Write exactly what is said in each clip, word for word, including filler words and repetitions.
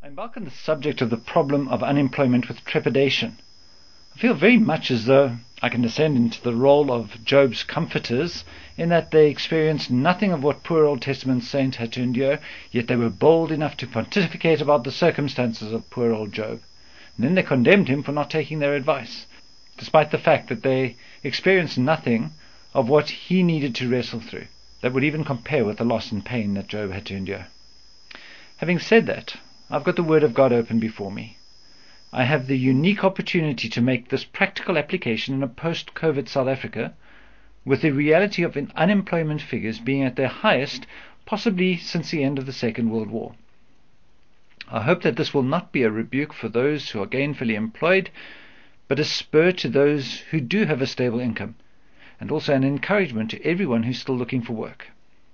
I embark on the subject of the problem of unemployment with trepidation. I feel very much as though I can descend into the role of Job's comforters, in that they experienced nothing of what poor Old Testament saints had to endure, yet they were bold enough to pontificate about the circumstances of poor old Job. And then they condemned him for not taking their advice, despite the fact that they experienced nothing of what he needed to wrestle through that would even compare with the loss and pain that Job had to endure. Having said that, I've got the Word of God open before me. I have the unique opportunity to make this practical application in a post-COVID South Africa, with the reality of unemployment figures being at their highest possibly since the end of the Second World War. I hope that this will not be a rebuke for those who are gainfully employed, but a spur to those who do have a stable income, and also an encouragement to everyone who's still looking for work.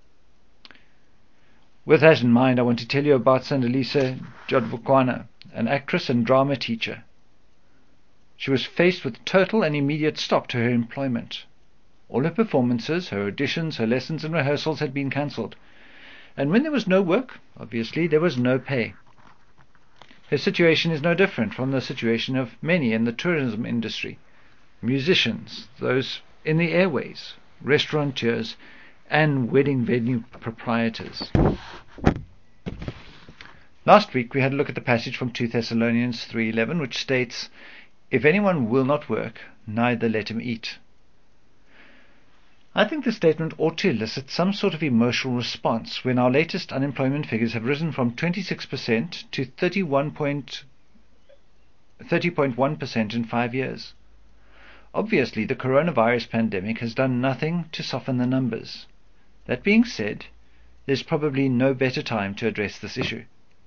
With that in mind, I want to tell you about Sandalisa Jodvukwana, an actress and drama teacher. She was faced with total and immediate stop to her employment. All her performances, her auditions, her lessons and rehearsals had been cancelled. And when there was no work, obviously there was no pay. Her situation is no different from the situation of many in the tourism industry, musicians, those in the airways, restaurateurs, and wedding venue proprietors. Last week we had a look at the passage from Second Thessalonians three eleven, which states, "If anyone will not work, neither let him eat." I think the statement ought to elicit some sort of emotional response when our latest unemployment figures have risen from twenty-six percent to thirty point one percent in five years. Obviously, the coronavirus pandemic has done nothing to soften the numbers. That being said, there's probably no better time to address this issue.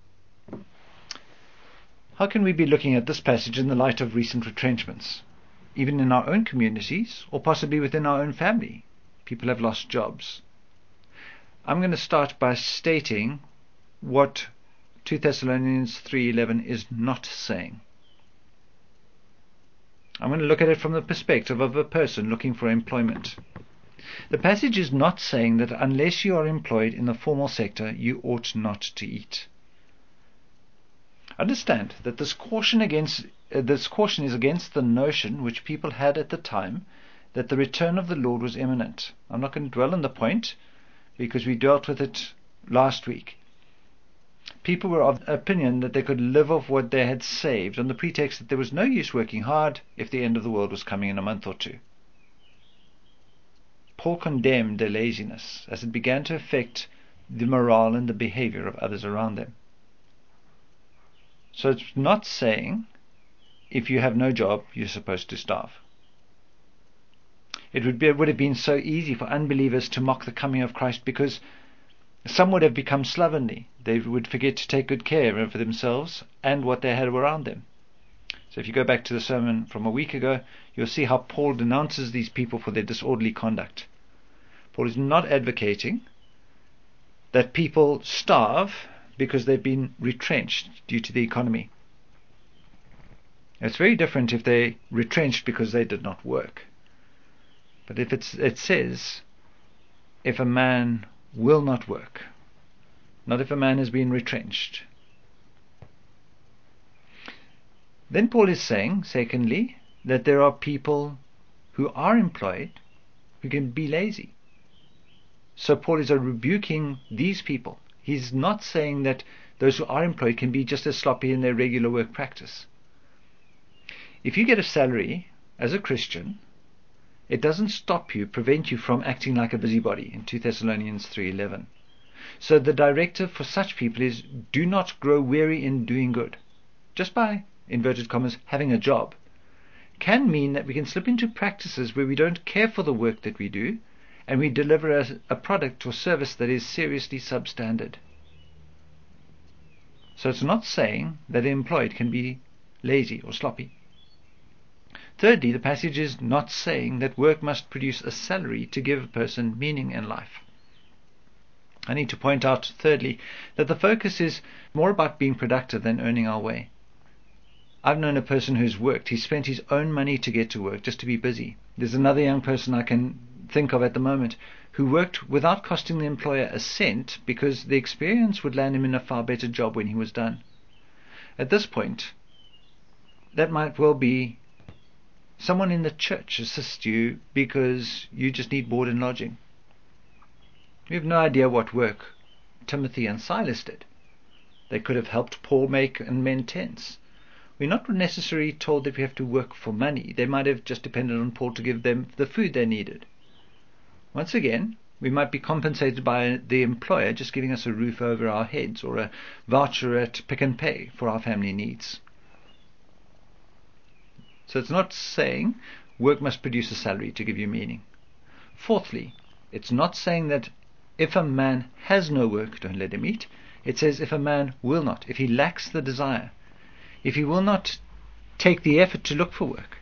How can we be looking at this passage in the light of recent retrenchments? Even in our own communities, or possibly within our own family, people have lost jobs. I'm going to start by stating what Second Thessalonians three eleven is not saying. I'm going to look at it from the perspective of a person looking for employment. The passage is not saying that unless you are employed in the formal sector, you ought not to eat. Understand that this caution against uh, this caution is against the notion which people had at the time that the return of the Lord was imminent. I'm not going to dwell on the point because we dealt with it last week. People were of the opinion that they could live off what they had saved on the pretext that there was no use working hard if the end of the world was coming in a month or two. Paul condemned their laziness as it began to affect the morale and the behavior of others around them. So it's not saying if you have no job, you're supposed to starve. It would, be, it would have been so easy for unbelievers to mock the coming of Christ, because some would have become slovenly. They would forget to take good care of themselves and what they had around them. So if you go back to the sermon from a week ago, you'll see how Paul denounces these people for their disorderly conduct. Paul is not advocating that people starve because they've been retrenched due to the economy. It's very different if they retrenched because they did not work. But if it's, it says, if a man will not work, not if a man has been retrenched. Then Paul is saying, secondly, that there are people who are employed who can be lazy. So Paul is rebuking these people. He's not saying that those who are employed can be just as sloppy in their regular work practice. If you get a salary as a Christian, it doesn't stop you, prevent you from acting like a busybody in Second Thessalonians three eleven. So the directive for such people is, do not grow weary in doing good. Just by, inverted commas, having a job can mean that we can slip into practices where we don't care for the work that we do, and we deliver a, a product or service that is seriously substandard. So it's not saying that the employed can be lazy or sloppy. Thirdly, the passage is not saying that work must produce a salary to give a person meaning in life. I need to point out, thirdly, that the focus is more about being productive than earning our way. I've known a person who's worked. He spent his own money to get to work, just to be busy. There's another young person I can think of at the moment who worked without costing the employer a cent because the experience would land him in a far better job when he was done. At this point, that might well be someone in the church assists you because you just need board and lodging. We have no idea what work Timothy and Silas did. They could have helped Paul make and mend tents. We're not necessarily told that we have to work for money. They might have just depended on Paul to give them the food they needed. Once again, we might be compensated by the employer just giving us a roof over our heads or a voucher at Pick and Pay for our family needs. So it's not saying work must produce a salary to give you meaning. Fourthly, it's not saying that if a man has no work, don't let him eat. It says if a man will not, if he lacks the desire, if he will not take the effort to look for work.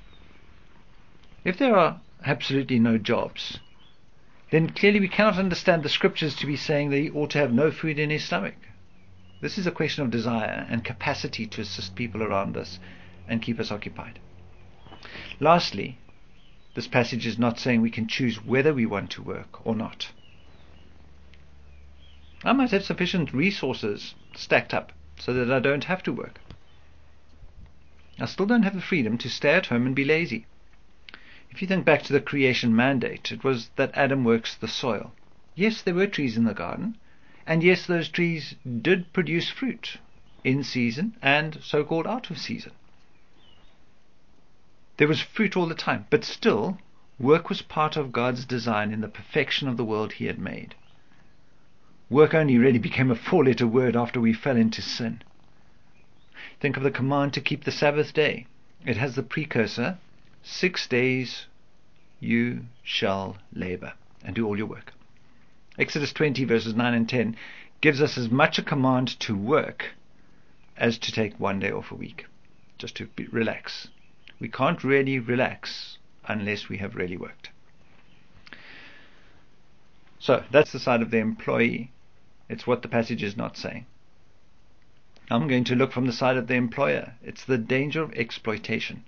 If there are absolutely no jobs, then clearly we cannot understand the scriptures to be saying that he ought to have no food in his stomach. This is a question of desire and capacity to assist people around us and keep us occupied. Lastly, this passage is not saying we can choose whether we want to work or not. I might have sufficient resources stacked up so that I don't have to work. I still don't have the freedom to stay at home and be lazy. If you think back to the creation mandate, it was that Adam works the soil. Yes, there were trees in the garden, and yes, those trees did produce fruit in season and so-called out of season. There was fruit all the time, but still, work was part of God's design in the perfection of the world He had made. Work only really became a four-letter word after we fell into sin. Think of the command to keep the Sabbath day. It has the precursor, six days you shall labor and do all your work. Exodus twenty verses nine and ten gives us as much a command to work as to take one day off a week, just to be, relax. We can't really relax unless we have really worked. So that's the side of the employee. It's what the passage is not saying. I'm going to look from the side of the employer. It's the danger of exploitation.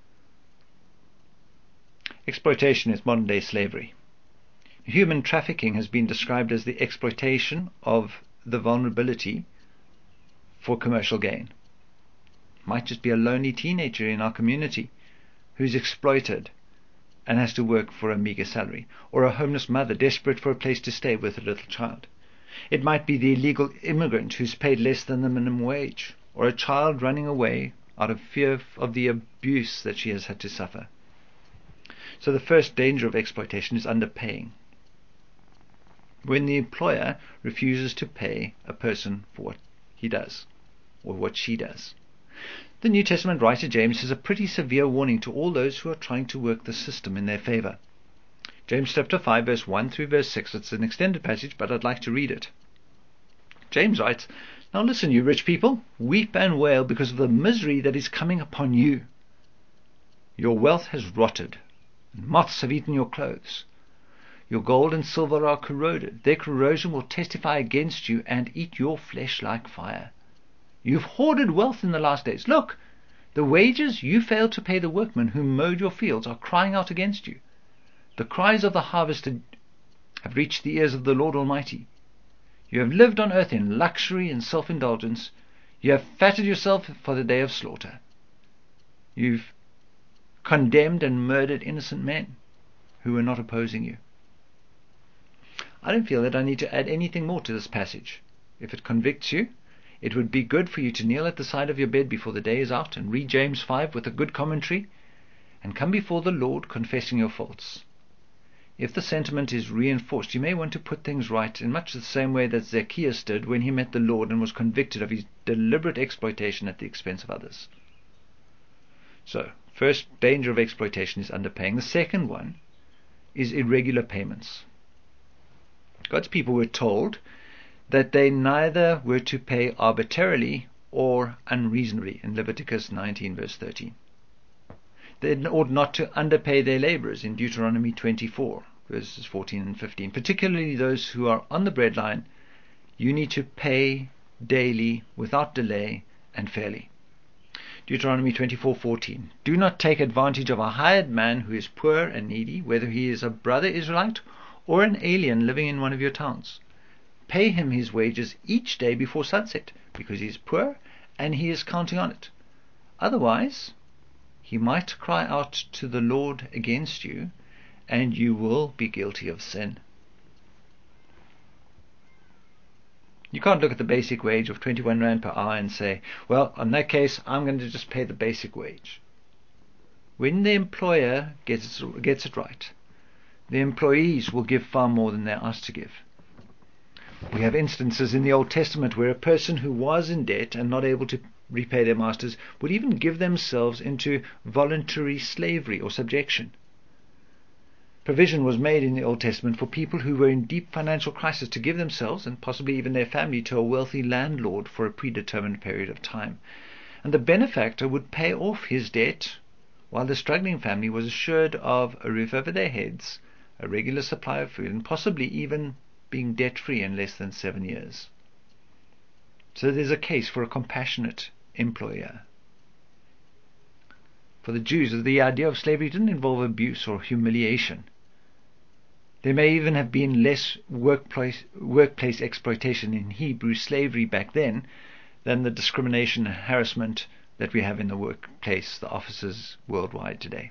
Exploitation is modern day slavery. Human trafficking has been described as the exploitation of the vulnerability for commercial gain. Might just be a lonely teenager in our community who's exploited and has to work for a meager salary, or a homeless mother desperate for a place to stay with a little child. It might be the illegal immigrant who's paid less than the minimum wage, or a child running away out of fear of the abuse that she has had to suffer. So the first danger of exploitation is underpaying. When the employer refuses to pay a person for what he does, or what she does. The New Testament writer James has a pretty severe warning to all those who are trying to work the system in their favor. James chapter five verse one through verse six. It's an extended passage, but I'd like to read it. James writes, "Now listen, you rich people, weep and wail because of the misery that is coming upon you. Your wealth has rotted, and moths have eaten your clothes. Your gold and silver are corroded. Their corrosion will testify against you and eat your flesh like fire. You've hoarded wealth in the last days. Look, the wages you failed to pay the workmen who mowed your fields are crying out against you. The cries of the harvester have reached the ears of the Lord Almighty. You have lived on earth in luxury and self-indulgence. You have fatted yourself for the day of slaughter. You've condemned and murdered innocent men who were not opposing you." I don't feel that I need to add anything more to this passage. If it convicts you, it would be good for you to kneel at the side of your bed before the day is out and read James five with a good commentary and come before the Lord confessing your faults. If the sentiment is reinforced, you may want to put things right in much the same way that Zacchaeus did when he met the Lord and was convicted of his deliberate exploitation at the expense of others. So, first danger of exploitation is underpaying. The second one is irregular payments. God's people were told that they neither were to pay arbitrarily or unreasonably in Leviticus nineteen verse thirteen. They ought not to underpay their laborers in Deuteronomy twenty-four verses fourteen and fifteen. Particularly those who are on the breadline, you need to pay daily without delay and fairly. Deuteronomy twenty-four fourteen. Do not take advantage of a hired man who is poor and needy, whether he is a brother Israelite or an alien living in one of your towns. Pay him his wages each day before sunset, because he is poor and he is counting on it. Otherwise, he might cry out to the Lord against you, and you will be guilty of sin. You can't look at the basic wage of twenty-one rand per hour and say, well, in that case, I'm going to just pay the basic wage. When the employer gets it, gets it right, the employees will give far more than they're asked to give. We have instances in the Old Testament where a person who was in debt and not able to repay their masters would even give themselves into voluntary slavery or subjection. Provision was made in the Old Testament for people who were in deep financial crisis to give themselves, and possibly even their family, to a wealthy landlord for a predetermined period of time. And the benefactor would pay off his debt, while the struggling family was assured of a roof over their heads, a regular supply of food, and possibly even being debt-free in less than seven years. So there's a case for a compassionate employer. For the Jews, the idea of slavery didn't involve abuse or humiliation. There may even have been less workplace, workplace exploitation in Hebrew slavery back then than the discrimination and harassment that we have in the workplace, the offices worldwide today.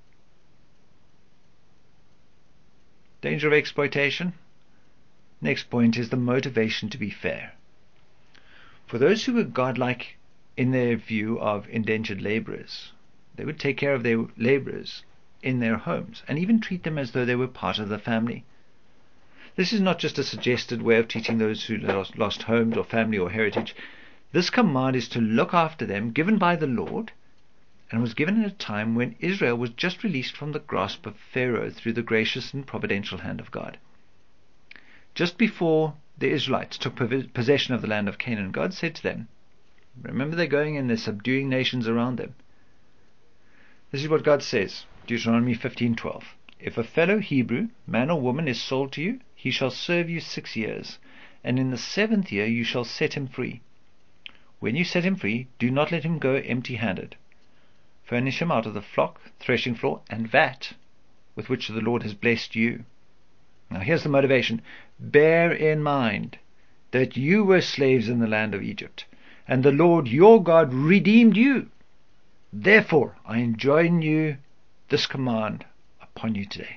Danger of exploitation. Next point is the motivation to be fair. For those who were godlike in their view of indentured laborers, they would take care of their laborers in their homes and even treat them as though they were part of the family. This is not just a suggested way of teaching those who lost, lost homes or family or heritage. This command is to look after them, given by the Lord, and was given at a time when Israel was just released from the grasp of Pharaoh through the gracious and providential hand of God. Just before the Israelites took possession of the land of Canaan, God said to them, remember, they're going and they're subduing nations around them. This is what God says, Deuteronomy fifteen twelve. If a fellow Hebrew, man or woman, is sold to you, he shall serve you six years, and in the seventh year you shall set him free. When you set him free, do not let him go empty-handed. Furnish him out of the flock, threshing floor, and vat with which the Lord has blessed you. Now here's the motivation. Bear in mind that you were slaves in the land of Egypt, and the Lord your God redeemed you. Therefore I enjoin you this command upon you today.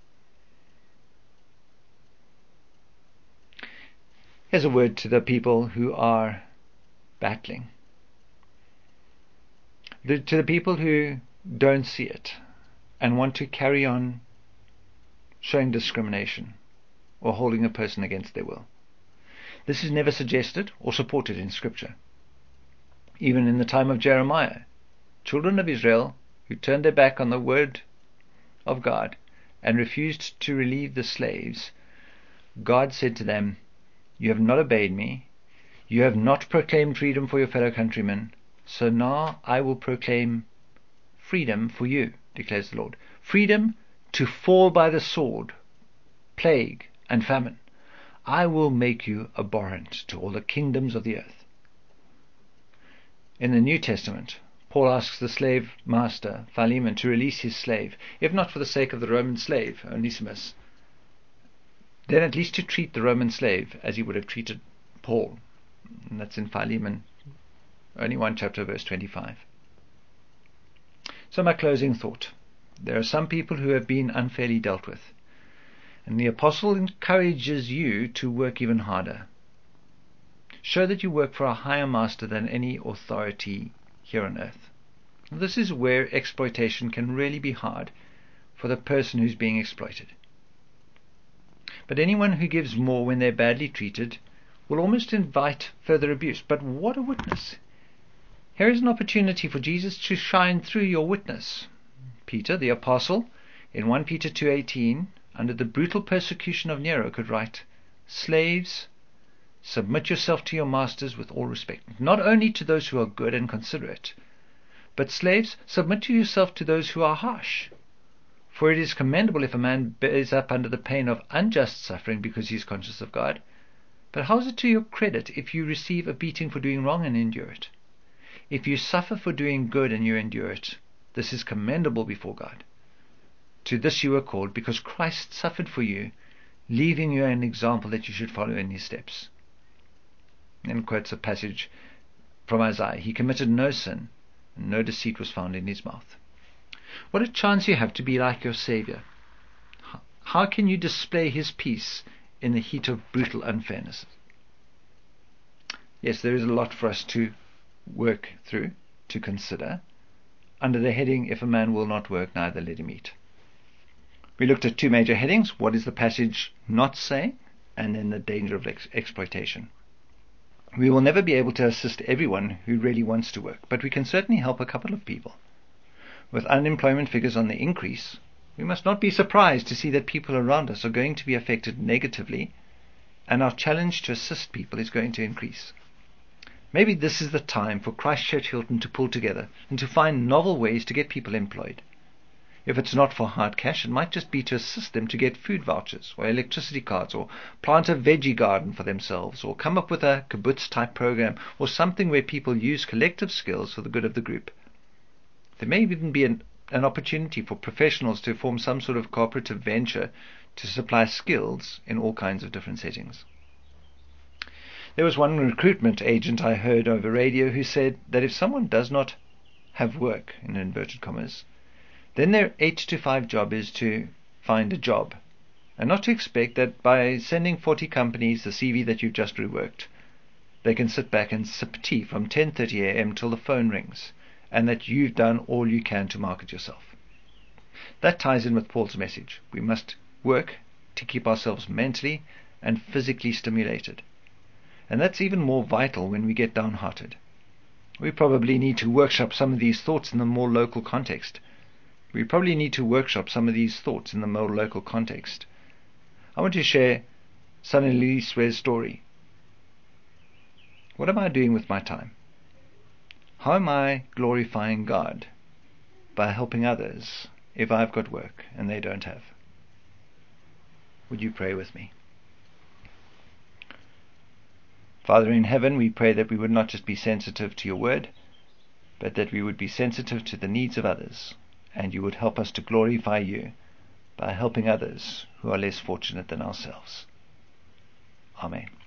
Here's a word to the people who are battling. The, to the people who don't see it and want to carry on showing discrimination or holding a person against their will. This is never suggested or supported in Scripture. Even in the time of Jeremiah, children of Israel who turned their back on the word of God and refused to relieve the slaves, God said to them, you have not obeyed me, you have not proclaimed freedom for your fellow countrymen, so now I will proclaim freedom for you, declares the Lord. Freedom to fall by the sword, plague, and famine. I will make you abhorrent to all the kingdoms of the earth. In the New Testament, Paul asks the slave master, Philemon, to release his slave, if not for the sake of the Roman slave, Onesimus, then at least to treat the Roman slave as he would have treated Paul. And that's in Philemon, only one chapter, verse twenty-five. So my closing thought. There are some people who have been unfairly dealt with, and the apostle encourages you to work even harder. Show that you work for a higher master than any authority here on earth. This is where exploitation can really be hard for the person who's being exploited. But anyone who gives more when they're badly treated will almost invite further abuse. But what a witness! Here is an opportunity for Jesus to shine through your witness. Peter, the apostle, in First Peter two eighteen, under the brutal persecution of Nero, could write, slaves, submit yourself to your masters with all respect, not only to those who are good and considerate, but slaves, submit to yourself to those who are harsh. For it is commendable if a man bears up under the pain of unjust suffering because he is conscious of God. But how is it to your credit if you receive a beating for doing wrong and endure it? If you suffer for doing good and you endure it, this is commendable before God. To this you were called, because Christ suffered for you, leaving you an example that you should follow in his steps. And quotes a passage from Isaiah. He committed no sin, and no deceit was found in his mouth. What a chance you have to be like your Saviour. How can you display his peace in the heat of brutal unfairness? Yes, there is a lot for us to work through, to consider, under the heading, if a man will not work, neither let him eat. We looked at two major headings. What is the passage not saying? And then the danger of ex- exploitation. We will never be able to assist everyone who really wants to work, but we can certainly help a couple of people. With unemployment figures on the increase, we must not be surprised to see that people around us are going to be affected negatively, and our challenge to assist people is going to increase. Maybe this is the time for Christchurch Hilton to pull together and to find novel ways to get people employed. If it's not for hard cash, it might just be to assist them to get food vouchers or electricity cards, or plant a veggie garden for themselves, or come up with a kibbutz type program, or something where people use collective skills for the good of the group. There may even be an, an opportunity for professionals to form some sort of cooperative venture to supply skills in all kinds of different settings. There was one recruitment agent I heard over radio who said that if someone does not have work, in inverted commas, then their eight to five job is to find a job, and not to expect that by sending forty companies the C V that you've just reworked, they can sit back and sip tea from ten thirty a.m. till the phone rings, and that you've done all you can to market yourself. That ties in with Paul's message. We must work to keep ourselves mentally and physically stimulated. And that's even more vital when we get downhearted. We probably need to workshop some of these thoughts in the more local context. We probably need to workshop some of these thoughts in the more local context. I want to share Saneliswe's story. What am I doing with my time? How am I glorifying God? By helping others if I've got work and they don't have. Would you pray with me? Father in heaven, we pray that we would not just be sensitive to your word, but that we would be sensitive to the needs of others, and you would help us to glorify you by helping others who are less fortunate than ourselves. Amen.